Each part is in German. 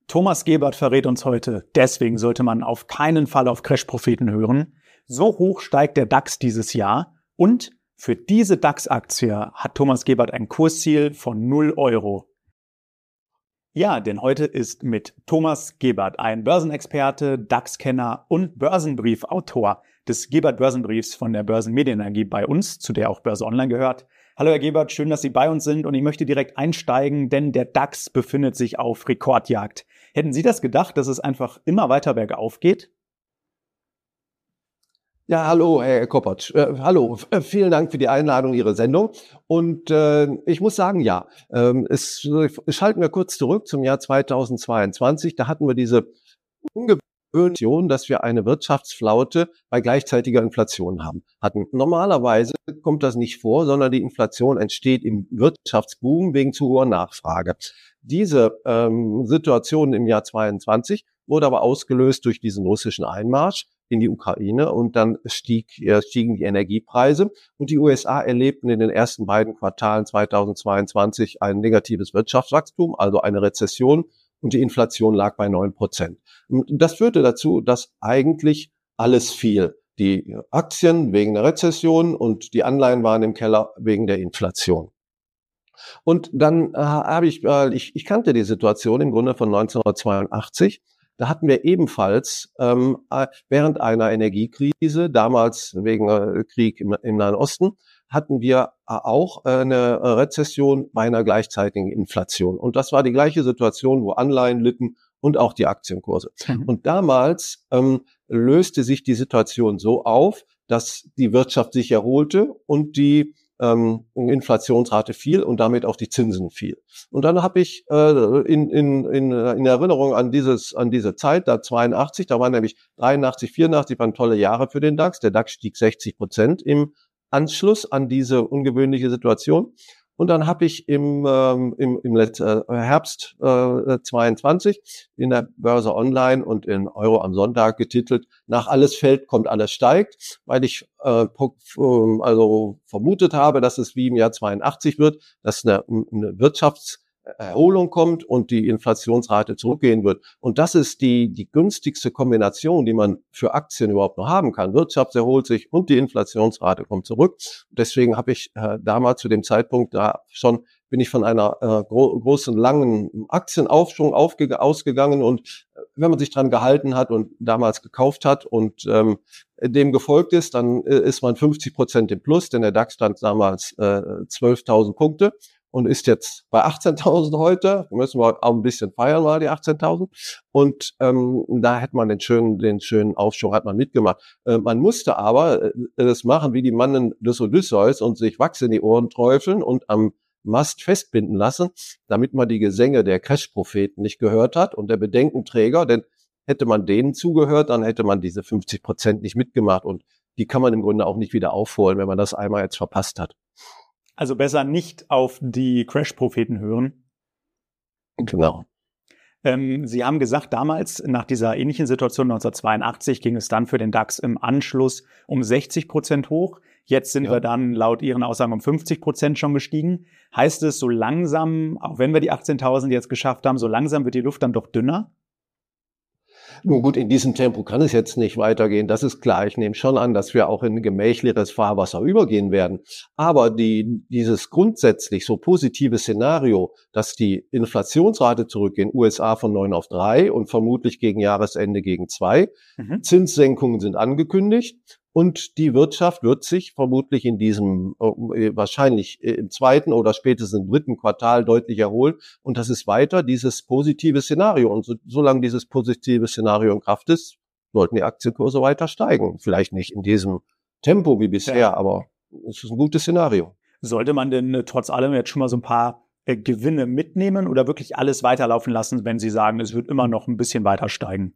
Thomas Gebert verrät uns heute, deswegen sollte man auf keinen Fall auf Crash-Propheten hören. So hoch steigt der DAX dieses Jahr und für diese DAX-Aktie hat Thomas Gebert ein Kursziel von 0 Euro. Ja, denn heute ist mit Thomas Gebert, ein Börsenexperte, DAX-Kenner und Börsenbriefautor des Gebert-Börsenbriefs von der Börsenmedienenergie bei uns, zu der auch Börse Online gehört. Hallo Herr Gebert, schön, dass Sie bei uns sind und ich möchte direkt einsteigen, denn der DAX befindet sich auf Rekordjagd. Hätten Sie das gedacht, dass es einfach immer weiter bergauf geht? Ja, hallo, Herr Koppert. Hallo, vielen Dank für die Einladung, Ihre Sendung. Und ich muss sagen, ja, schalten wir kurz zurück zum Jahr 2022. Da hatten wir diese ungewöhnliche Situation, dass wir eine Wirtschaftsflaute bei gleichzeitiger Inflation hatten. Normalerweise kommt das nicht vor, sondern die Inflation entsteht im Wirtschaftsboom wegen zu hoher Nachfrage. Diese Situation im Jahr 22 wurde aber ausgelöst durch diesen russischen Einmarsch in die Ukraine und dann stiegen die Energiepreise und die USA erlebten in den ersten beiden Quartalen 2022 ein negatives Wirtschaftswachstum, also eine Rezession, und die Inflation lag bei 9%. Und das führte dazu, dass eigentlich alles fiel. Die Aktien wegen der Rezession und die Anleihen waren im Keller wegen der Inflation. Und dann ich kannte die Situation im Grunde von 1982. Da hatten wir ebenfalls während einer Energiekrise, damals wegen Krieg im Nahen Osten, hatten wir auch eine Rezession bei einer gleichzeitigen Inflation. Und das war die gleiche Situation, wo Anleihen litten und auch die Aktienkurse. Und damals löste sich die Situation so auf, dass die Wirtschaft sich erholte und die Inflationsrate fiel und damit auch die Zinsen fiel. Und dann habe ich in Erinnerung an diese Zeit, da 82, da waren nämlich 83, 84, waren tolle Jahre für den DAX. Der DAX stieg 60% im Anschluss an diese ungewöhnliche Situation. Und dann habe ich im Herbst 22 in der Börse Online und in Euro am Sonntag getitelt: Nach alles fällt, kommt alles steigt, weil ich also vermutet habe, dass es wie im Jahr 82 wird, dass eine Wirtschaftserholung kommt und die Inflationsrate zurückgehen wird. Und das ist die günstigste Kombination, die man für Aktien überhaupt noch haben kann. Wirtschaft erholt sich und die Inflationsrate kommt zurück. Deswegen habe ich damals zu dem Zeitpunkt bin ich von einer großen, langen Aktienaufschwung ausgegangen, und wenn man sich dran gehalten hat und damals gekauft hat und dem gefolgt ist, dann ist man 50% im Plus, denn der DAX stand damals 12.000 Punkte und ist jetzt bei 18.000 heute. Müssen wir auch ein bisschen feiern, mal die 18.000. Und da hätte man den schönen Aufschwung hat man mitgemacht. Man musste aber das machen wie die Mannen des Odysseus und sich Wachs in die Ohren träufeln und am Mast festbinden lassen, damit man die Gesänge der Crash-Propheten nicht gehört hat und der Bedenkenträger, denn hätte man denen zugehört, dann hätte man diese 50% nicht mitgemacht, und die kann man im Grunde auch nicht wieder aufholen, wenn man das einmal jetzt verpasst hat. Also besser nicht auf die Crash-Propheten hören. Genau. Sie haben gesagt, damals nach dieser ähnlichen Situation 1982 ging es dann für den DAX im Anschluss um 60% hoch. Jetzt sind wir dann laut Ihren Aussagen um 50% schon gestiegen. Heißt es, so langsam, auch wenn wir die 18.000 jetzt geschafft haben, so langsam wird die Luft dann doch dünner? Nun gut, in diesem Tempo kann es jetzt nicht weitergehen, das ist klar. Ich nehme schon an, dass wir auch in gemächlicheres Fahrwasser übergehen werden. Aber dieses grundsätzlich so positive Szenario, dass die Inflationsrate zurückgeht, USA von 9 auf 3 und vermutlich gegen Jahresende gegen 2, Zinssenkungen sind angekündigt, und die Wirtschaft wird sich vermutlich in diesem, wahrscheinlich im zweiten oder spätestens im dritten Quartal deutlich erholen. Und das ist weiter dieses positive Szenario. Und solange dieses positive Szenario in Kraft ist, sollten die Aktienkurse weiter steigen. Vielleicht nicht in diesem Tempo wie bisher, aber es ist ein gutes Szenario. Sollte man denn trotz allem jetzt schon mal so ein paar Gewinne mitnehmen oder wirklich alles weiterlaufen lassen, wenn Sie sagen, es wird immer noch ein bisschen weiter steigen?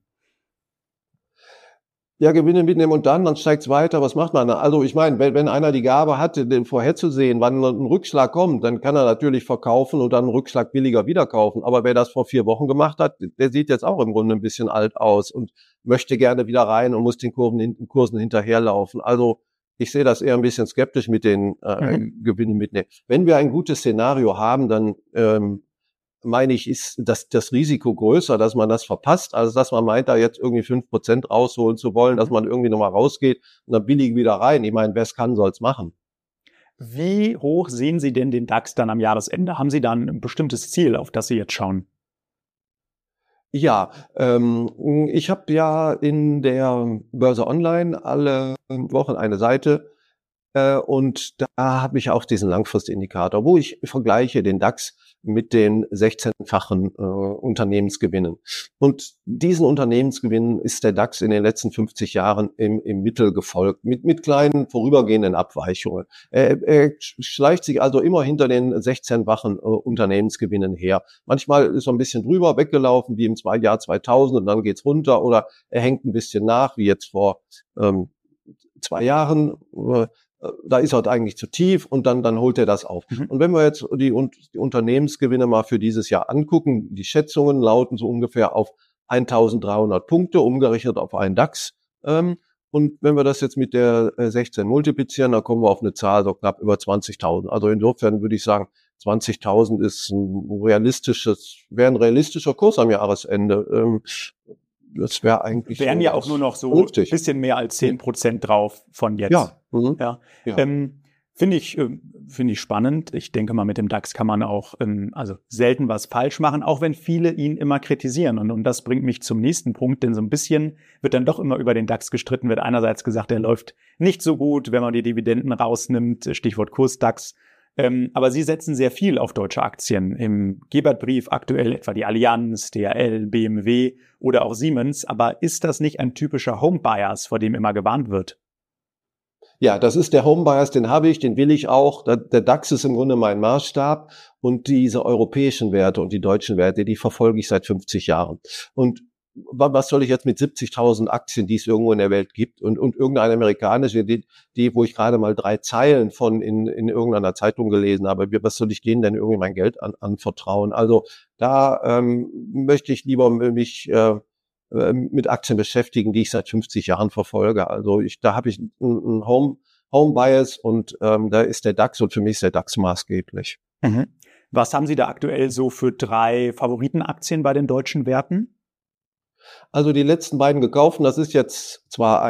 Ja, Gewinne mitnehmen und dann steigt's weiter. Was macht man da? Also ich meine, wenn einer die Gabe hat, den vorherzusehen, wann ein Rückschlag kommt, dann kann er natürlich verkaufen und dann einen Rückschlag billiger wieder kaufen. Aber wer das vor 4 Wochen gemacht hat, der sieht jetzt auch im Grunde ein bisschen alt aus und möchte gerne wieder rein und muss den Kursen hinterherlaufen. Also ich sehe das eher ein bisschen skeptisch mit den Gewinnen mitnehmen. Wenn wir ein gutes Szenario haben, dann meine ich, ist das Risiko größer, dass man das verpasst, als dass man meint, da jetzt irgendwie 5% rausholen zu wollen, dass man irgendwie nochmal rausgeht und dann billig wieder rein. Ich meine, wer es kann, soll es machen. Wie hoch sehen Sie denn den DAX dann am Jahresende? Haben Sie da ein bestimmtes Ziel, auf das Sie jetzt schauen? Ja, ich habe ja in der Börse Online alle Wochen eine Seite, und da habe ich auch diesen Langfristindikator, wo ich vergleiche den DAX mit den 16-fachen Unternehmensgewinnen. Und diesen Unternehmensgewinnen ist der DAX in den letzten 50 Jahren im Mittel gefolgt, mit kleinen vorübergehenden Abweichungen. Er schleicht sich also immer hinter den 16-fachen Unternehmensgewinnen her. Manchmal ist er ein bisschen drüber weggelaufen, wie im Jahr 2000, und dann geht's runter, oder er hängt ein bisschen nach, wie jetzt vor 2 Jahren. Da ist er halt eigentlich zu tief, und dann holt er das auf. Und wenn wir jetzt die Unternehmensgewinne mal für dieses Jahr angucken, die Schätzungen lauten so ungefähr auf 1300 Punkte, umgerechnet auf einen DAX. Und wenn wir das jetzt mit der 16 multiplizieren, dann kommen wir auf eine Zahl so knapp über 20.000. Also insofern würde ich sagen, 20.000 ist wäre ein realistischer Kurs am Jahresende. Das wäre eigentlich. Wären ja auch nur noch so ein bisschen mehr als 10% drauf von jetzt. Ja. Ja. Finde ich spannend. Ich denke mal, mit dem DAX kann man auch also selten was falsch machen, auch wenn viele ihn immer kritisieren. Und das bringt mich zum nächsten Punkt, denn so ein bisschen wird dann doch immer über den DAX gestritten, wird einerseits gesagt, er läuft nicht so gut, wenn man die Dividenden rausnimmt, Stichwort Kurs-DAX. Aber Sie setzen sehr viel auf deutsche Aktien. Im Gebert-Brief aktuell etwa die Allianz, DHL, BMW oder auch Siemens. Aber ist das nicht ein typischer Home-Bias, vor dem immer gewarnt wird? Ja, das ist der Home-Bias, den habe ich, den will ich auch. Der DAX ist im Grunde mein Maßstab, und diese europäischen Werte und die deutschen Werte, die verfolge ich seit 50 Jahren. Und was soll ich jetzt mit 70.000 Aktien, die es irgendwo in der Welt gibt, und irgendeine amerikanische, wo ich gerade mal 3 Zeilen von in irgendeiner Zeitung gelesen habe, was soll ich denen denn irgendwie mein Geld anvertrauen? Also da möchte ich lieber mich mit Aktien beschäftigen, die ich seit 50 Jahren verfolge. Also da habe ich einen Home-Bias, und da ist der DAX, und für mich ist der DAX maßgeblich. Mhm. Was haben Sie da aktuell so für 3 Favoritenaktien bei den deutschen Werten? Also die letzten beiden gekauften, das ist jetzt zwar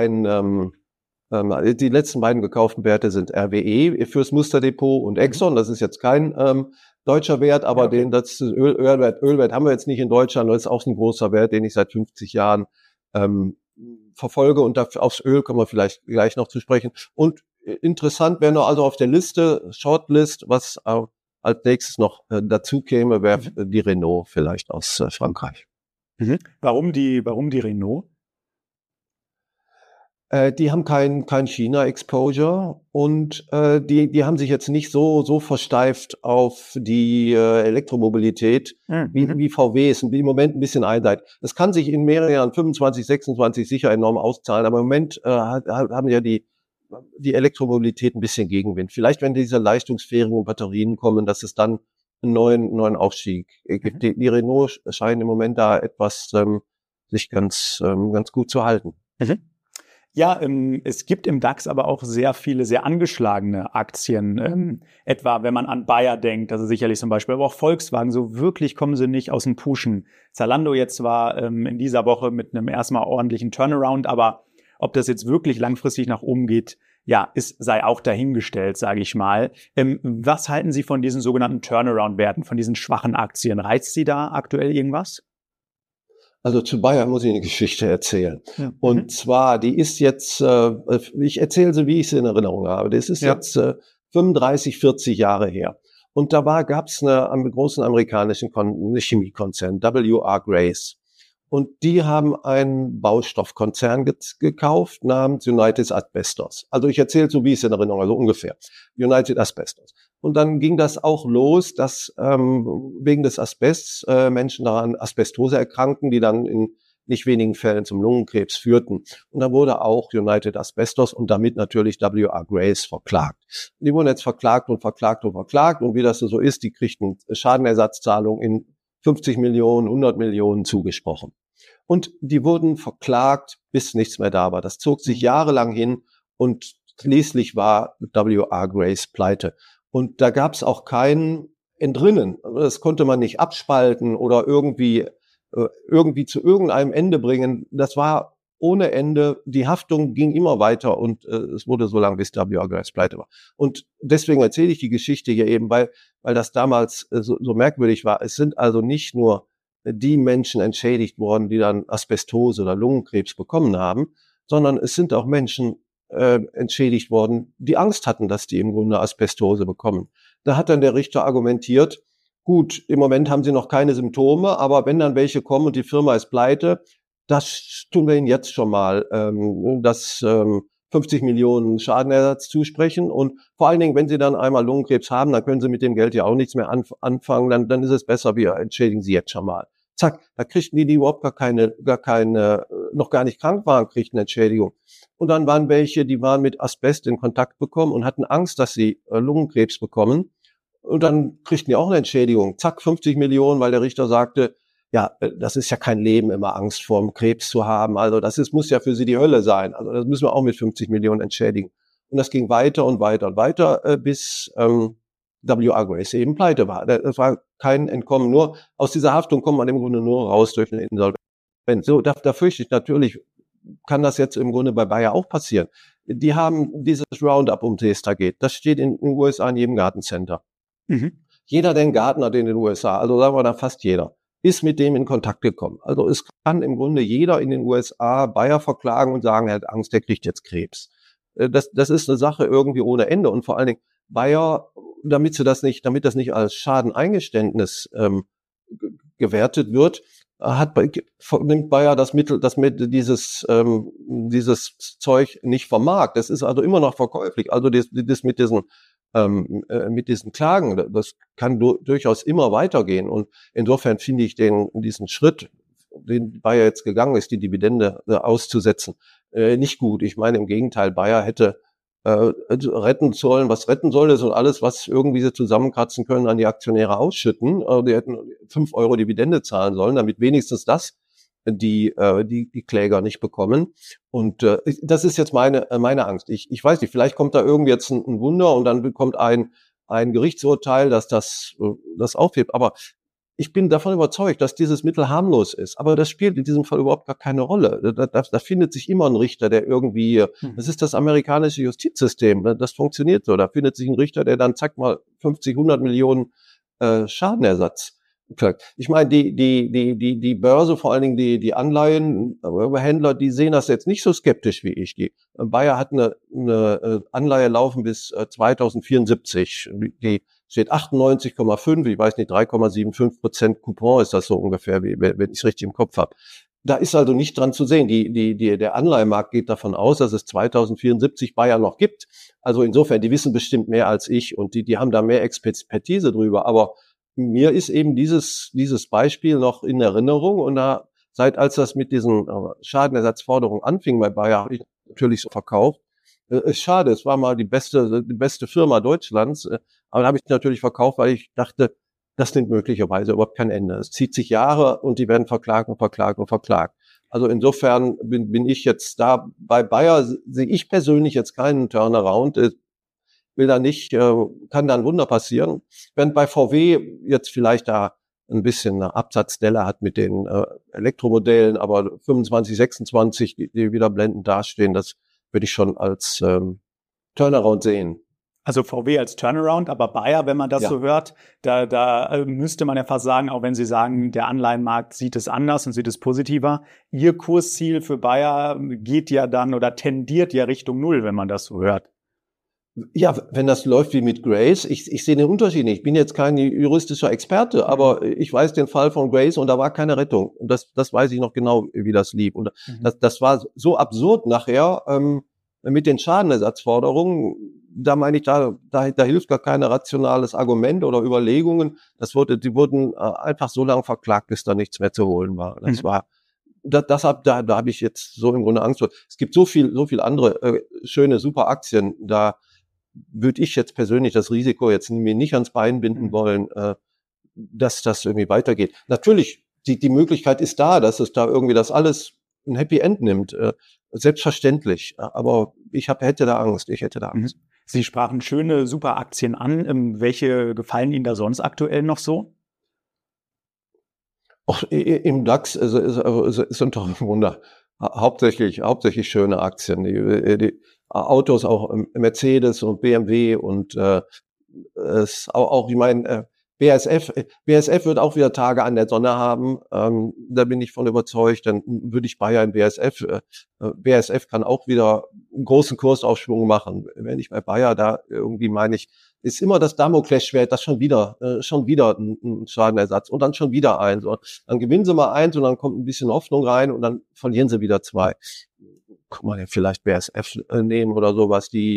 die letzten beiden gekauften Werte sind RWE fürs Musterdepot und Exxon. Das ist jetzt kein deutscher Wert, aber das Ölwert haben wir jetzt nicht in Deutschland. Das ist auch ein großer Wert, den ich seit 50 Jahren verfolge, und aufs Öl kommen wir vielleicht gleich noch zu sprechen. Und interessant wäre noch, also auf der Liste, Shortlist, was als nächstes noch dazu käme, wäre die Renault vielleicht aus Frankreich. Warum die Renault? Die haben kein China-Exposure, und die haben sich jetzt nicht so versteift auf die Elektromobilität, wie VW ist im Moment ein bisschen einseitig. Es kann sich in mehreren Jahren, 25, 26 sicher enorm auszahlen, aber im Moment haben ja die Elektromobilität ein bisschen Gegenwind. Vielleicht, wenn diese leistungsfähigen Batterien kommen, dass es dann einen neuen Aufstieg gibt. Die Renault scheinen im Moment da etwas sich ganz gut zu halten. Ja, es gibt im DAX aber auch sehr viele sehr angeschlagene Aktien. Etwa, wenn man an Bayer denkt, also sicherlich zum Beispiel, aber auch Volkswagen, so wirklich kommen sie nicht aus dem Pushen. Zalando jetzt war in dieser Woche mit einem erstmal ordentlichen Turnaround, aber ob das jetzt wirklich langfristig nach oben geht, ja, sei auch dahingestellt, sage ich mal. Was halten Sie von diesen sogenannten Turnaround-Werten, von diesen schwachen Aktien? Reizt Sie da aktuell irgendwas? Also zu Bayer muss ich eine Geschichte erzählen. Ja. Und zwar, die ist jetzt, ich erzähle sie, wie ich sie in Erinnerung habe. Das ist jetzt 35, 40 Jahre her. Und da gab es einen großen amerikanischen Chemiekonzern, W.R. Grace. Und die haben einen Baustoffkonzern gekauft namens United Asbestos. Also ich erzähle so, wie ich es in Erinnerung habe, also ungefähr. United Asbestos. Und dann ging das auch los, dass wegen des Asbests Menschen daran Asbestose erkrankten, die dann in nicht wenigen Fällen zum Lungenkrebs führten. Und da wurde auch United Asbestos und damit natürlich W.R. Grace verklagt. Die wurden jetzt verklagt. Und wie das so ist, die kriegten Schadenersatzzahlungen in 50 Millionen, 100 Millionen zugesprochen. Und die wurden verklagt, bis nichts mehr da war. Das zog sich jahrelang hin, und schließlich war W.R. Grace pleite. Und da gab es auch keinen entrinnen. Das konnte man nicht abspalten oder irgendwie zu irgendeinem Ende bringen. Das war ohne Ende. Die Haftung ging immer weiter und es wurde so lange, bis W. Agres pleite war. Und deswegen erzähle ich die Geschichte hier eben, weil das damals so merkwürdig war. Es sind also nicht nur die Menschen entschädigt worden, die dann Asbestose oder Lungenkrebs bekommen haben, sondern es sind auch Menschen entschädigt worden, die Angst hatten, dass die im Grunde Asbestose bekommen. Da hat dann der Richter argumentiert, gut, im Moment haben sie noch keine Symptome, aber wenn dann welche kommen und die Firma ist pleite, das tun wir ihnen jetzt schon mal, 50 Millionen Schadenersatz zusprechen. Und vor allen Dingen, wenn sie dann einmal Lungenkrebs haben, dann können sie mit dem Geld ja auch nichts mehr anfangen, dann ist es besser, wir entschädigen sie jetzt schon mal. Zack, da kriegten die überhaupt gar keine, noch gar nicht krank waren, kriegten Entschädigung. Und dann waren welche, die waren mit Asbest in Kontakt bekommen und hatten Angst, dass sie Lungenkrebs bekommen. Und dann kriegten die auch eine Entschädigung. Zack, 50 Millionen, weil der Richter sagte, ja, das ist ja kein Leben, immer Angst vorm Krebs zu haben. Also muss ja für sie die Hölle sein. Also das müssen wir auch mit 50 Millionen entschädigen. Und das ging weiter und weiter und weiter, bis W. Agres eben pleite war. Das war kein Entkommen. Nur aus dieser Haftung kommt man im Grunde nur raus durch eine Insolvenz. So, da fürchte ich natürlich, kann das jetzt im Grunde bei Bayer auch passieren. Die haben dieses Roundup, um das es da geht. Das steht in den USA in jedem Gartencenter. Mhm. Jeder, der einen Garten hat in den USA, also sagen wir da fast jeder, ist mit dem in Kontakt gekommen. Also es kann im Grunde jeder in den USA Bayer verklagen und sagen, er hat Angst, der kriegt jetzt Krebs. Das ist eine Sache irgendwie ohne Ende. Und vor allen Dingen Bayer, damit das nicht als Schadeneingeständnis gewertet wird, nimmt Bayer dieses Zeug nicht vom Markt. Das ist also immer noch verkäuflich. Also das mit diesen Klagen, das kann durchaus immer weitergehen. Und insofern finde ich diesen Schritt, den Bayer jetzt gegangen ist, die Dividende auszusetzen, nicht gut. Ich meine, im Gegenteil, Bayer hätte retten sollen, was retten soll, das und alles, was irgendwie sie zusammenkratzen können, an die Aktionäre ausschütten. Die hätten 5 Euro Dividende zahlen sollen, damit wenigstens das die Kläger nicht bekommen. Und das ist jetzt meine Angst. Ich weiß nicht, vielleicht kommt da irgendwie jetzt ein Wunder und dann bekommt ein Gerichtsurteil, dass das aufhebt. Aber ich bin davon überzeugt, dass dieses Mittel harmlos ist. Aber das spielt in diesem Fall überhaupt gar keine Rolle. Da findet sich immer ein Richter, der irgendwie, das ist das amerikanische Justizsystem, das funktioniert so. Da findet sich ein Richter, der dann zack mal 50, 100 Millionen Schadenersatz klagt. Ich meine, die Börse, vor allen Dingen die Anleihenhändler, die sehen das jetzt nicht so skeptisch wie ich. Die Bayer hat eine Anleihe laufen bis 2074. Die steht 98,5, ich weiß nicht, 3,75% Coupon ist das so ungefähr, wenn ich es richtig im Kopf habe. Da ist also nicht dran zu sehen. Der Anleihemarkt geht davon aus, dass es 2074 Bayer noch gibt. Also insofern, die wissen bestimmt mehr als ich und die haben da mehr Expertise drüber. Aber mir ist eben dieses Beispiel noch in Erinnerung und als das mit diesen Schadenersatzforderungen anfing bei Bayer, habe ich natürlich so verkauft. Ist schade, es war mal die beste Firma Deutschlands, aber da habe ich natürlich verkauft, weil ich dachte, das nimmt möglicherweise überhaupt kein Ende. Es zieht sich Jahre und die werden verklagt und verklagt und verklagt. Also insofern bin ich jetzt da, bei Bayer sehe ich persönlich jetzt keinen Turnaround, will da nicht, kann da ein Wunder passieren. Während bei VW jetzt vielleicht da ein bisschen eine Absatzdelle hat mit den Elektromodellen, aber 25, 26, die wieder blendend dastehen, das würde ich schon als Turnaround sehen. Also VW als Turnaround, aber Bayer, wenn man das so hört, da müsste man ja fast sagen, auch wenn Sie sagen, der Anleihenmarkt sieht es anders und sieht es positiver, Ihr Kursziel für Bayer geht ja dann oder tendiert ja Richtung Null, wenn man das so hört. Ja, wenn das läuft wie mit Grace, ich sehe den Unterschied nicht. Ich bin jetzt kein juristischer Experte, aber ich weiß den Fall von Grace und da war keine Rettung. Und das weiß ich noch genau, wie das lief. Und das war so absurd nachher mit den Schadenersatzforderungen. Da meine ich, da hilft gar kein rationales Argument oder Überlegungen. Die wurden einfach so lange verklagt, bis da nichts mehr zu holen war. Da habe ich jetzt so im Grunde Angst vor. Es gibt so viel andere schöne, super Aktien, da würde ich jetzt persönlich das Risiko jetzt mir nicht ans Bein binden wollen, dass das irgendwie weitergeht. Natürlich, die Möglichkeit ist da, dass es da irgendwie das alles ein Happy End nimmt. Selbstverständlich. Aber ich hätte da Angst. Sie sprachen schöne, super Aktien an. Welche gefallen Ihnen da sonst aktuell noch so? Auch im DAX sind doch im Grunde hauptsächlich schöne Aktien. Die Autos, auch Mercedes und BMW und ich meine, BASF wird auch wieder Tage an der Sonne haben. Da bin ich von überzeugt. Dann würde ich Bayer in BASF. BASF kann auch wieder einen großen Kursaufschwung machen. Wenn ich bei Bayer da irgendwie meine ich, ist immer das Damoklesschwert, das schon wieder ein Schadenersatz und dann schon wieder eins. Und dann gewinnen sie mal eins und dann kommt ein bisschen Hoffnung rein und dann verlieren sie wieder zwei. Guck mal, vielleicht BASF nehmen oder sowas, die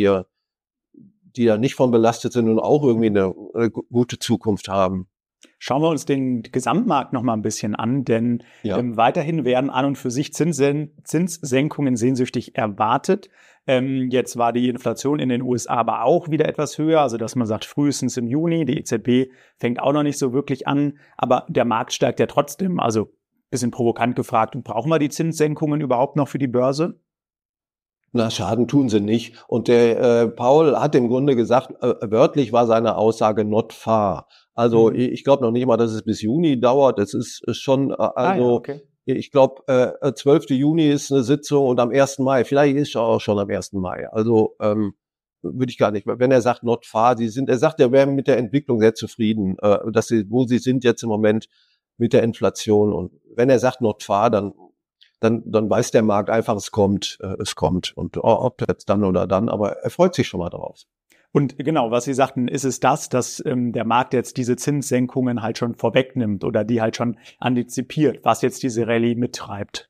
da nicht von belastet sind und auch irgendwie eine gute Zukunft haben. Schauen wir uns den Gesamtmarkt noch mal ein bisschen an, denn weiterhin werden an und für sich Zinssenkungen sehnsüchtig erwartet. Jetzt war die Inflation in den USA aber auch wieder etwas höher, also dass man sagt, frühestens im Juni, die EZB fängt auch noch nicht so wirklich an, aber der Markt steigt ja trotzdem, also bisschen provokant gefragt, brauchen wir die Zinssenkungen überhaupt noch für die Börse? Na, Schaden tun sie nicht. Und der Paul hat im Grunde gesagt, wörtlich war seine Aussage not far. Also ich glaube noch nicht mal, dass es bis Juni dauert. Es ist schon, okay. Ich glaube, 12. Juni ist eine Sitzung und am 1. Mai, vielleicht ist es auch schon am 1. Mai. Also würde ich gar nicht. Wenn er sagt not far, er sagt, er wäre mit der Entwicklung sehr zufrieden, wo sie sind jetzt im Moment mit der Inflation. Und wenn er sagt not far, dann weiß der Markt einfach, es kommt. Und ob jetzt dann oder dann, aber er freut sich schon mal drauf. Und genau, was Sie sagten, ist es dass der Markt jetzt diese Zinssenkungen halt schon vorwegnimmt oder die halt schon antizipiert, was jetzt diese Rallye mittreibt?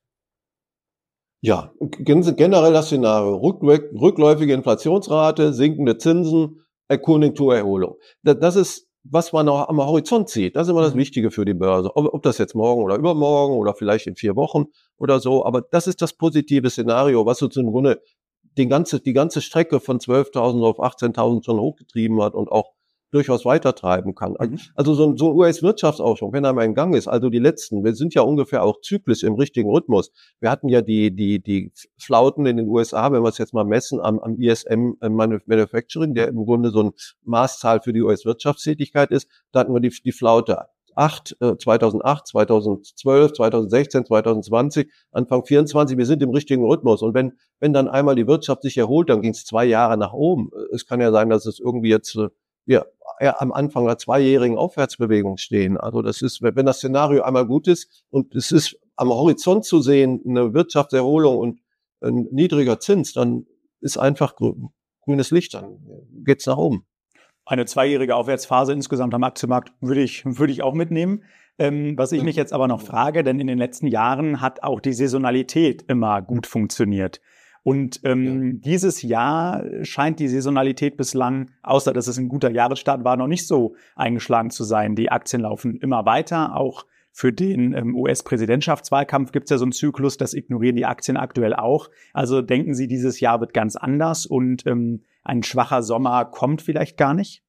Ja, generell das Szenario, rückläufige Inflationsrate, sinkende Zinsen, Konjunkturerholung. Das ist, was man noch am Horizont sieht. Das ist immer das Wichtige für die Börse. Ob das jetzt morgen oder übermorgen oder vielleicht in 4 Wochen oder so. Aber das ist das positive Szenario, was uns im Grunde die ganze Strecke von 12.000 auf 18.000 schon hochgetrieben hat und auch durchaus weitertreiben kann. Also so ein US-Wirtschaftsaufschwung, wenn er mal in Gang ist, also die letzten, wir sind ja ungefähr auch zyklisch im richtigen Rhythmus. Wir hatten ja die Flauten in den USA, wenn wir es jetzt mal messen, am ISM Manufacturing, der im Grunde so ein Maßzahl für die US-Wirtschaftstätigkeit ist. Da hatten wir die Flaute 2008, 2012, 2016, 2020, Anfang 24, wir sind im richtigen Rhythmus. Und wenn dann einmal die Wirtschaft sich erholt, dann ging es 2 Jahre nach oben. Es kann ja sein, dass es irgendwie jetzt am Anfang einer 2-jährigen Aufwärtsbewegung stehen. Also das ist, wenn das Szenario einmal gut ist und es ist am Horizont zu sehen, eine Wirtschaftserholung und ein niedriger Zins, dann ist einfach grünes Licht, dann geht's nach oben. Eine 2-jährige Aufwärtsphase insgesamt am Aktienmarkt würde ich auch mitnehmen. Was ich mich jetzt aber noch frage, denn in den letzten Jahren hat auch die Saisonalität immer gut funktioniert. Und dieses Jahr scheint die Saisonalität bislang, außer dass es ein guter Jahresstart war, noch nicht so eingeschlagen zu sein. Die Aktien laufen immer weiter. Auch für den US-Präsidentschaftswahlkampf gibt es ja so einen Zyklus, das ignorieren die Aktien aktuell auch. Also denken Sie, dieses Jahr wird ganz anders und ein schwacher Sommer kommt vielleicht gar nicht?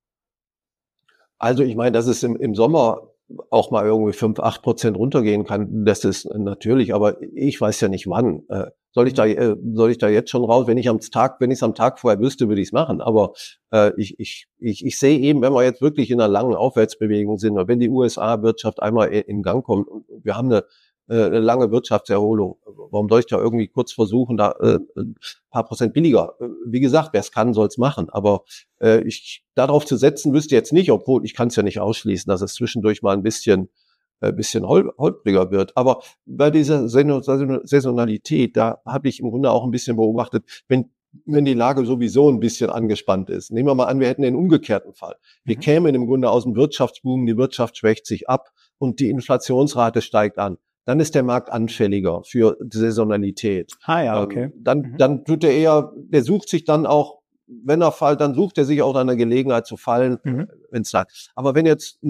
Also ich meine, dass es im Sommer auch mal irgendwie 5-8% runtergehen kann, das ist natürlich, aber ich weiß ja nicht wann. Soll ich da jetzt schon raus? Wenn ich es am Tag vorher wüsste, würde ich es machen. Aber ich sehe eben, wenn wir jetzt wirklich in einer langen Aufwärtsbewegung sind, oder wenn die USA-Wirtschaft einmal in Gang kommt, wir haben eine lange Wirtschaftserholung. Warum soll ich da irgendwie kurz versuchen, da ein paar Prozent billiger? Wie gesagt, wer es kann, soll es machen. Aber darauf zu setzen, wüsste jetzt nicht, obwohl ich kann es ja nicht ausschließen, dass es zwischendurch mal ein bisschen holpriger wird. Aber bei dieser Saisonalität, da habe ich im Grunde auch ein bisschen beobachtet, wenn die Lage sowieso ein bisschen angespannt ist. Nehmen wir mal an, wir hätten den umgekehrten Fall. Wir kämen im Grunde aus dem Wirtschaftsboom, die Wirtschaft schwächt sich ab und die Inflationsrate steigt an. Dann ist der Markt anfälliger für Saisonalität. Okay. Dann tut der sucht sich dann auch, wenn er fällt, dann sucht er sich auch eine Gelegenheit zu fallen, wenn es sagt. Aber wenn jetzt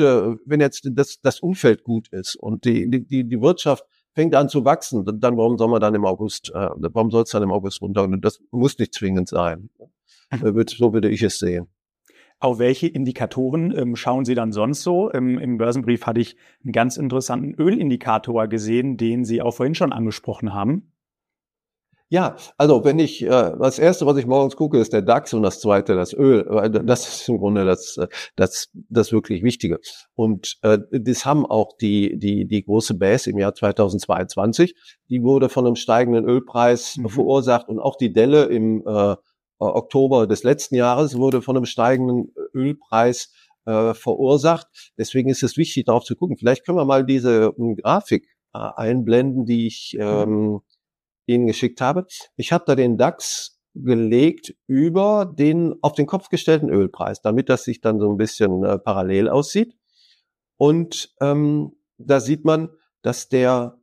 das Umfeld gut ist und die Wirtschaft fängt an zu wachsen, dann warum soll es dann im August runtergehen? Das muss nicht zwingend sein. So würde ich es sehen. Auf welche Indikatoren schauen Sie dann sonst so? Im Börsenbrief hatte ich einen ganz interessanten Ölindikator gesehen, den Sie auch vorhin schon angesprochen haben. Ja, also wenn ich das erste, was ich morgens gucke, ist der DAX und das zweite das Öl. Das ist im Grunde das wirklich Wichtige. Und das haben auch die große Baisse im Jahr 2022. Die wurde von einem steigenden Ölpreis verursacht und auch die Delle im Oktober des letzten Jahres wurde von einem steigenden Ölpreis verursacht. Deswegen ist es wichtig, darauf zu gucken. Vielleicht können wir mal diese Grafik einblenden, die ich Ihnen geschickt habe. Ich habe da den DAX gelegt über den auf den Kopf gestellten Ölpreis, damit das sich dann so ein bisschen parallel aussieht. Und da sieht man, dass der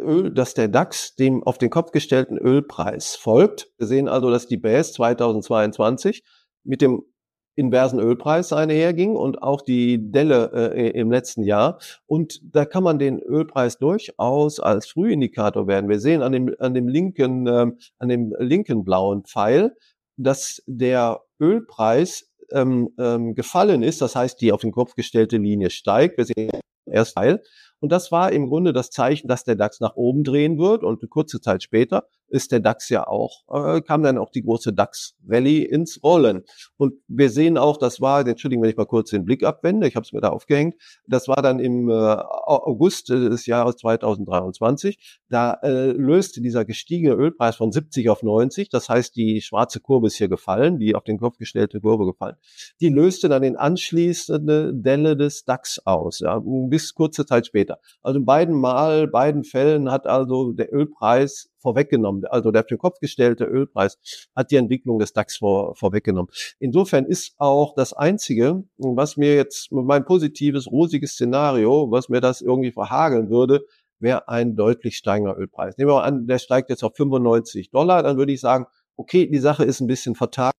DAX dem auf den Kopf gestellten Ölpreis folgt. Wir sehen also, dass die Base 2022 mit dem inversen Ölpreis einherging und auch die Delle im letzten Jahr. Und da kann man den Ölpreis durchaus als Frühindikator werden. Wir sehen an dem linken blauen Pfeil, dass der Ölpreis gefallen ist. Das heißt, die auf den Kopf gestellte Linie steigt. Wir sehen erst Pfeil. Und das war im Grunde das Zeichen, dass der DAX nach oben drehen wird. Und eine kurze Zeit später ist der DAX ja auch, kam dann auch die große DAX-Rallye ins Rollen. Und wir sehen auch, das war, entschuldigen, wenn ich mal kurz den Blick abwende, ich habe es mir da aufgehängt, das war dann im August des Jahres 2023. Da löste dieser gestiegene Ölpreis von 70 auf 90, das heißt, die schwarze Kurve ist hier gefallen, die auf den Kopf gestellte Kurve gefallen. Die löste dann den anschließende Delle des DAX aus, ja, bis kurze Zeit später. Also in beiden Fällen hat also der Ölpreis vorweggenommen. Also der auf den Kopf gestellte Ölpreis hat die Entwicklung des DAX vorweggenommen. Insofern ist auch das Einzige, was mir jetzt mein positives, rosiges Szenario, was mir das irgendwie verhageln würde, wäre ein deutlich steigender Ölpreis. Nehmen wir mal an, der steigt jetzt auf $95, dann würde ich sagen, okay, die Sache ist ein bisschen vertagt,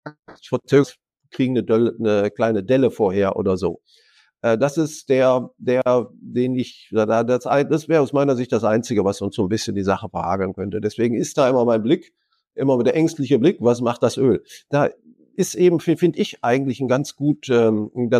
kriegen eine kleine Delle vorher oder so. Das ist den ich, das wäre aus meiner Sicht das Einzige, was uns so ein bisschen die Sache verhageln könnte. Deswegen ist da immer mein Blick, immer mit der ängstliche Blick, was macht das Öl? Da ist eben, finde ich, eigentlich ein ganz gute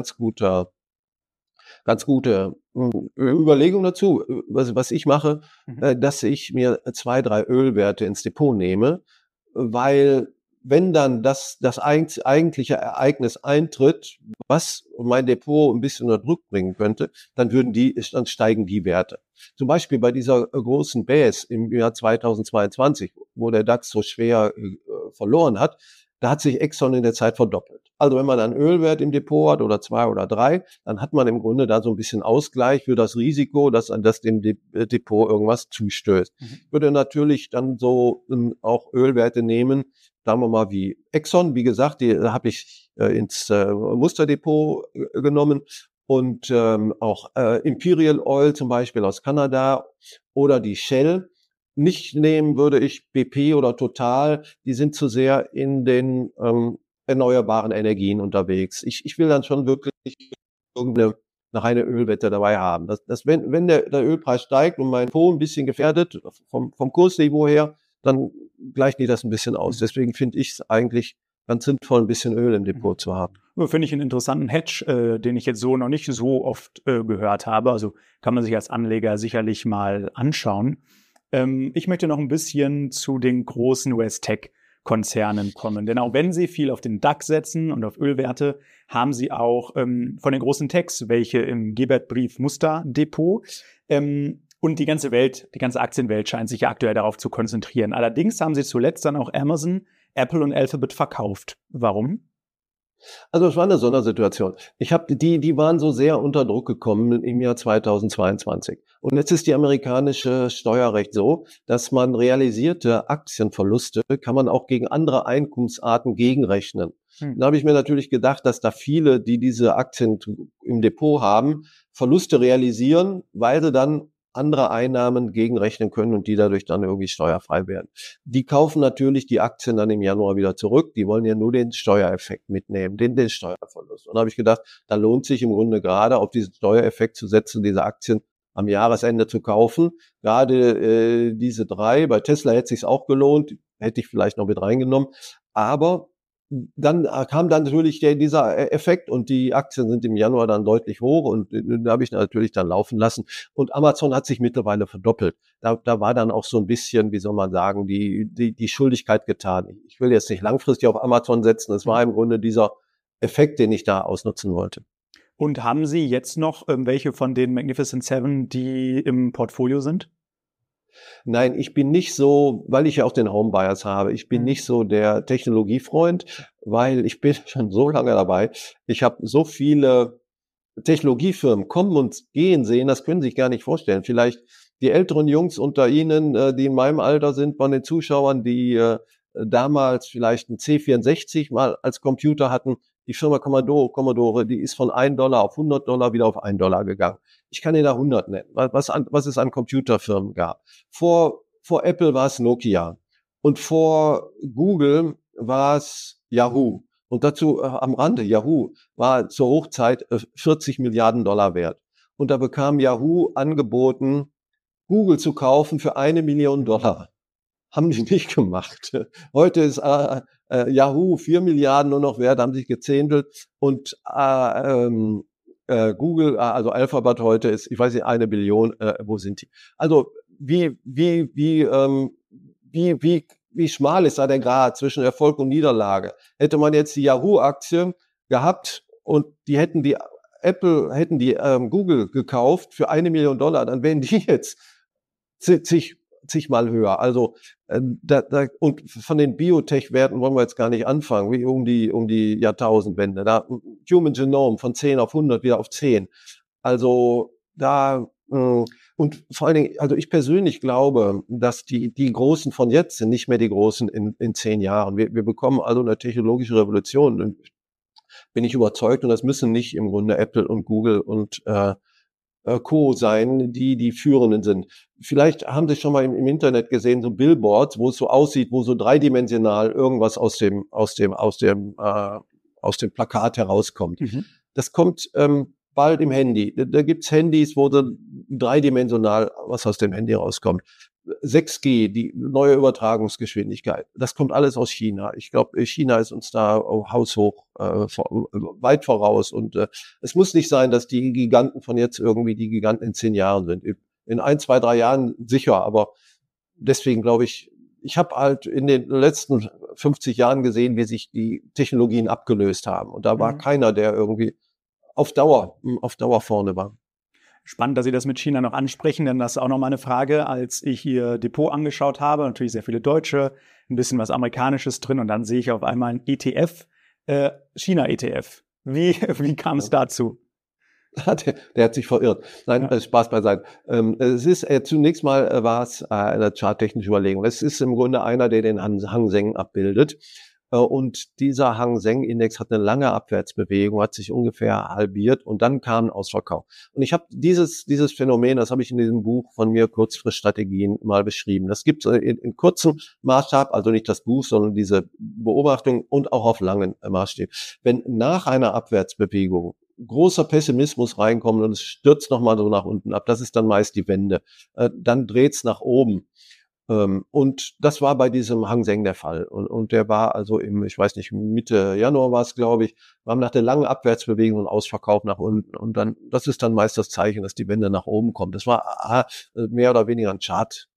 Überlegung dazu, was ich mache, dass ich mir 2, 3 Ölwerte ins Depot nehme, weil wenn dann das eigentliche Ereignis eintritt, was mein Depot ein bisschen unter Druck bringen könnte, dann steigen die Werte. Zum Beispiel bei dieser großen Base im Jahr 2022, wo der DAX so schwer verloren hat, da hat sich Exxon in der Zeit verdoppelt. Also wenn man einen Ölwert im Depot hat oder 2 oder 3, dann hat man im Grunde da so ein bisschen Ausgleich für das Risiko, dass dem Depot irgendwas zustößt. Ich würde natürlich dann so auch Ölwerte nehmen, sagen wir mal wie Exxon, wie gesagt, die habe ich ins Musterdepot genommen und auch Imperial Oil zum Beispiel aus Kanada oder die Shell. Nicht nehmen würde ich BP oder Total, die sind zu sehr in den erneuerbaren Energien unterwegs. Ich will dann schon wirklich irgendeine reine Ölwette dabei haben. Wenn der Ölpreis steigt und mein Fonds ein bisschen gefährdet vom Kursniveau her, dann gleicht die das ein bisschen aus. Deswegen finde ich es eigentlich ganz sinnvoll, ein bisschen Öl im Depot zu haben. Finde ich einen interessanten Hedge, den ich jetzt so noch nicht so oft gehört habe. Also kann man sich als Anleger sicherlich mal anschauen. Ich möchte noch ein bisschen zu den großen US-Tech-Konzernen kommen. Denn auch wenn sie viel auf den DAX setzen und auf Ölwerte, haben sie auch von den großen Techs welche im Gebert-Brief Musterdepot. Und die ganze Aktienwelt scheint sich ja aktuell darauf zu konzentrieren. Allerdings haben sie zuletzt dann auch Amazon, Apple und Alphabet verkauft. Warum? Also es war eine Sondersituation. Die waren so sehr unter Druck gekommen im Jahr 2022. Und jetzt ist die amerikanische Steuerrecht so, dass man realisierte Aktienverluste kann man auch gegen andere Einkommensarten gegenrechnen. Da habe ich mir natürlich gedacht, dass da viele, die diese Aktien im Depot haben, Verluste realisieren, weil sie dann andere Einnahmen gegenrechnen können und die dadurch dann irgendwie steuerfrei werden. Die kaufen natürlich die Aktien dann im Januar wieder zurück. Die wollen ja nur den Steuereffekt mitnehmen, den Steuerverlust. Und da habe ich gedacht, da lohnt sich im Grunde gerade auf diesen Steuereffekt zu setzen, diese Aktien am Jahresende zu kaufen. Gerade diese 3, bei Tesla hätte es sich auch gelohnt, hätte ich vielleicht noch mit reingenommen. Aber dann kam dann natürlich dieser Effekt und die Aktien sind im Januar dann deutlich hoch und da habe ich natürlich dann laufen lassen. Und Amazon hat sich mittlerweile verdoppelt. Da war dann auch so ein bisschen, wie soll man sagen, die Schuldigkeit getan. Ich will jetzt nicht langfristig auf Amazon setzen. Es war im Grunde dieser Effekt, den ich da ausnutzen wollte. Und haben Sie jetzt noch welche von den Magnificent Seven, die im Portfolio sind? Nein, ich bin nicht so, weil ich ja auch den Home Bias habe, ich bin nicht so der Technologiefreund, weil ich bin schon so lange dabei. Ich habe so viele Technologiefirmen kommen und gehen sehen, das können Sie sich gar nicht vorstellen. Vielleicht die älteren Jungs unter Ihnen, die in meinem Alter sind, von den Zuschauern, die damals vielleicht einen C64 mal als Computer hatten. Die Firma Commodore, die ist von $1 auf $100 wieder auf $1 gegangen. Ich kann Ihnen da 100 nennen, was es an Computerfirmen gab. Vor Apple war es Nokia und vor Google war es Yahoo. Und dazu am Rande, Yahoo war zur Hochzeit 40 Milliarden Dollar wert. Und da bekam Yahoo angeboten, Google zu kaufen für $1 Million. Haben die nicht gemacht. Heute ist Yahoo 4 Milliarden nur noch wert, haben sich gezähntelt. Und Google, also Alphabet heute ist, ich weiß nicht, 1 Billion, wo sind die? Also wie schmal ist da der Grad zwischen Erfolg und Niederlage? Hätte man jetzt die Yahoo-Aktie gehabt und hätten die Google gekauft für $1 Million, dann wären die jetzt zigmal höher. Also und von den Biotech-Werten wollen wir jetzt gar nicht anfangen, wie um die Jahrtausendwende. Da Human Genome von 10 auf 100 wieder auf 10. Also da und vor allen Dingen, also ich persönlich glaube, dass die Großen von jetzt sind nicht mehr die Großen in 10 Jahren. Wir bekommen also eine technologische Revolution. Und bin ich überzeugt, und das müssen nicht im Grunde Apple und Google und Co. sein, die Führenden sind. Vielleicht haben Sie schon mal im Internet gesehen, so Billboards, wo es so aussieht, wo so dreidimensional irgendwas aus dem Plakat herauskommt. Mhm. Das kommt bald im Handy. Da gibt's Handys, wo so dreidimensional was aus dem Handy rauskommt. 6G, die neue Übertragungsgeschwindigkeit, das kommt alles aus China. Ich glaube, China ist uns da haushoch weit voraus. Und es muss nicht sein, dass die Giganten von jetzt irgendwie die Giganten in 10 Jahren sind. In 1, 2, 3 Jahren sicher, aber deswegen glaube ich habe halt in den letzten 50 Jahren gesehen, wie sich die Technologien abgelöst haben. Und da war keiner, der irgendwie auf Dauer vorne war. Spannend, dass Sie das mit China noch ansprechen, denn das ist auch noch mal eine Frage, als ich Ihr Depot angeschaut habe, natürlich sehr viele Deutsche, ein bisschen was Amerikanisches drin und dann sehe ich auf einmal ein ETF, China-ETF. Wie kam es dazu? Der hat sich verirrt. Nein, Spaß beiseite. Es ist zunächst mal war es eine charttechnische Überlegung. Es ist im Grunde einer, der den Hang Seng abbildet. Und dieser Hang Seng Index hat eine lange Abwärtsbewegung, hat sich ungefähr halbiert und dann kam ein Ausverkauf. Und ich habe dieses Phänomen, das habe ich in diesem Buch von mir, Kurzfriststrategien, mal beschrieben. Das gibt es in kurzem Maßstab, also nicht das Buch, sondern diese Beobachtung und auch auf langen Maßstab. Wenn nach einer Abwärtsbewegung großer Pessimismus reinkommt und es stürzt nochmal so nach unten ab, das ist dann meist die Wende. Dann dreht's nach oben. Und das war bei diesem Hang Seng der Fall. Und der war also ich weiß nicht, Mitte Januar war es, glaube ich, wir haben nach der langen Abwärtsbewegung einen Ausverkauf nach unten. Und dann, das ist dann meist das Zeichen, dass die Wende nach oben kommt. Das war mehr oder weniger ein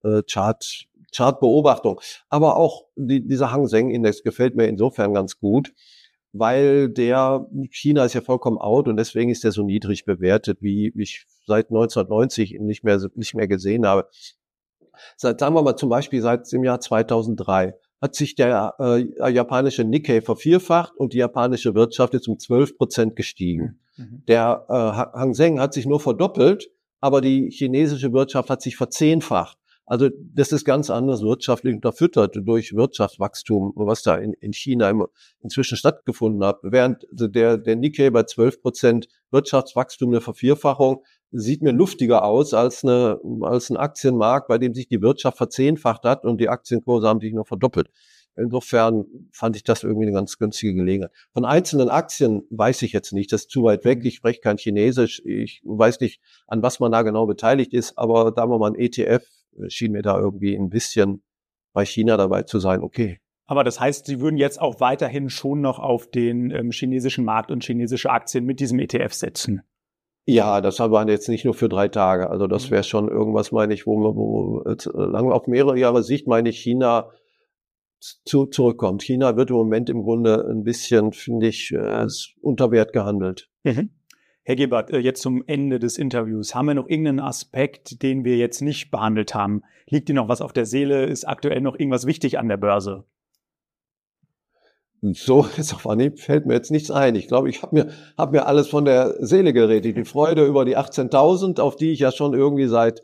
Chartbeobachtung. Aber auch dieser Hang Seng Index gefällt mir insofern ganz gut, weil China ist ja vollkommen out und deswegen ist der so niedrig bewertet, wie ich seit 1990 nicht mehr gesehen habe. Sagen wir mal zum Beispiel seit dem Jahr 2003 hat sich der japanische Nikkei vervierfacht und die japanische Wirtschaft ist um 12% gestiegen. Mhm. Der Hang Seng hat sich nur verdoppelt, aber die chinesische Wirtschaft hat sich verzehnfacht. Also das ist ganz anders wirtschaftlich unterfüttert durch Wirtschaftswachstum, was da in China inzwischen stattgefunden hat. Während der Nikkei bei 12% Wirtschaftswachstum, eine Vervierfachung, sieht mir luftiger aus als ein Aktienmarkt, bei dem sich die Wirtschaft verzehnfacht hat und die Aktienkurse haben sich nur verdoppelt. Insofern fand ich das irgendwie eine ganz günstige Gelegenheit. Von einzelnen Aktien weiß ich jetzt nicht, das ist zu weit weg, ich spreche kein Chinesisch, ich weiß nicht, an was man da genau beteiligt ist, aber da war mal ein ETF, schien mir da irgendwie ein bisschen bei China dabei zu sein, okay. Aber das heißt, Sie würden jetzt auch weiterhin schon noch auf den chinesischen Markt und chinesische Aktien mit diesem ETF setzen? Ja, das waren jetzt nicht nur für 3 Tage. Also das wäre schon irgendwas, meine ich, wo lange auf mehrere Jahre Sicht, meine ich, China zurückkommt. China wird im Moment im Grunde ein bisschen, finde ich, unter Wert gehandelt. Mhm. Herr Gebhardt, jetzt zum Ende des Interviews. Haben wir noch irgendeinen Aspekt, den wir jetzt nicht behandelt haben? Liegt Ihnen noch was auf der Seele? Ist aktuell noch irgendwas wichtig an der Börse? So, jetzt auf Anhieb fällt mir jetzt nichts ein. Ich glaube, ich hab mir alles von der Seele geredet. Die Freude über die 18.000, auf die ich ja schon irgendwie seit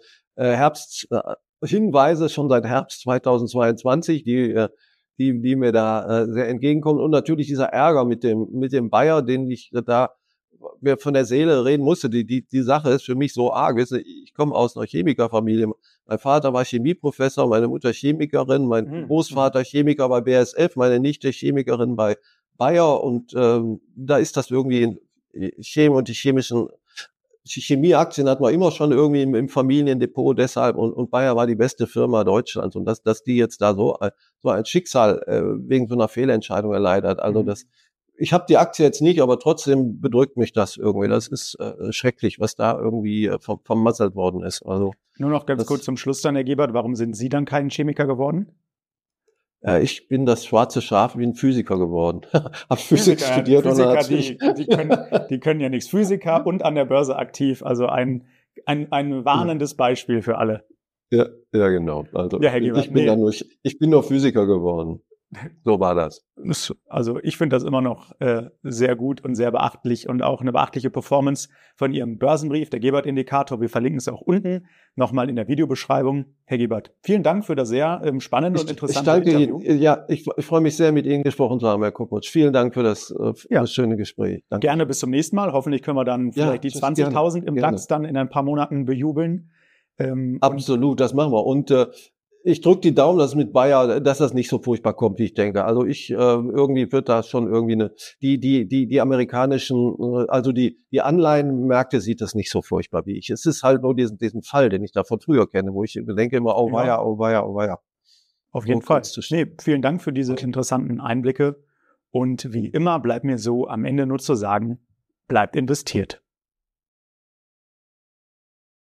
Hinweise schon seit Herbst 2022, die mir da sehr entgegenkommen. Und natürlich dieser Ärger mit dem Bayer, den ich da mir von der Seele reden musste. Die Sache ist für mich so arg. Ich komme aus einer Chemikerfamilie. Mein Vater war Chemieprofessor, meine Mutter Chemikerin, mein Großvater Chemiker bei BASF, meine Nichte Chemikerin bei Bayer. Und da ist das irgendwie die Chemieaktien hat man immer schon irgendwie im Familiendepot deshalb und Bayer war die beste Firma Deutschlands. Und dass die jetzt da so ein Schicksal wegen so einer Fehlentscheidung erleidet. Also ich habe die Aktie jetzt nicht, aber trotzdem bedrückt mich das irgendwie. Das ist schrecklich, was da irgendwie vermasselt worden ist. Also nur noch ganz kurz zum Schluss dann, Herr Gebhardt, warum sind Sie dann kein Chemiker geworden? Ich bin das schwarze Schaf, wie ein Physiker geworden. Hab Physik studiert. Physiker, die können ja nichts. Physiker und an der Börse aktiv. Also ein warnendes Beispiel für alle. Ja, genau. Also ja, Herr Gebhardt, ich bin nur Physiker geworden. So war das. Also ich finde das immer noch sehr gut und sehr beachtlich und auch eine beachtliche Performance von Ihrem Börsenbrief, der Gebhardt-Indikator. Wir verlinken es auch unten nochmal in der Videobeschreibung. Herr Gebhardt, vielen Dank für das sehr spannende und interessante Interview. Ich freue mich sehr, mit Ihnen gesprochen zu haben, Herr Kopotsch. Vielen Dank für das schöne Gespräch. Danke. Gerne, bis zum nächsten Mal. Hoffentlich können wir dann vielleicht die 20.000 im DAX dann in ein paar Monaten bejubeln. Absolut, das machen wir. Und ich drücke die Daumen, dass mit Bayer, dass das nicht so furchtbar kommt, wie ich denke. Also irgendwie wird da schon irgendwie die amerikanischen, also die Anleihenmärkte sieht das nicht so furchtbar wie ich. Es ist halt nur diesen Fall, den ich da von früher kenne, wo ich denke immer, oh weia, oh weia, oh weia. Auf jeden Fall. Vielen Dank für diese interessanten Einblicke. Und wie immer bleibt mir so am Ende nur zu sagen, bleibt investiert.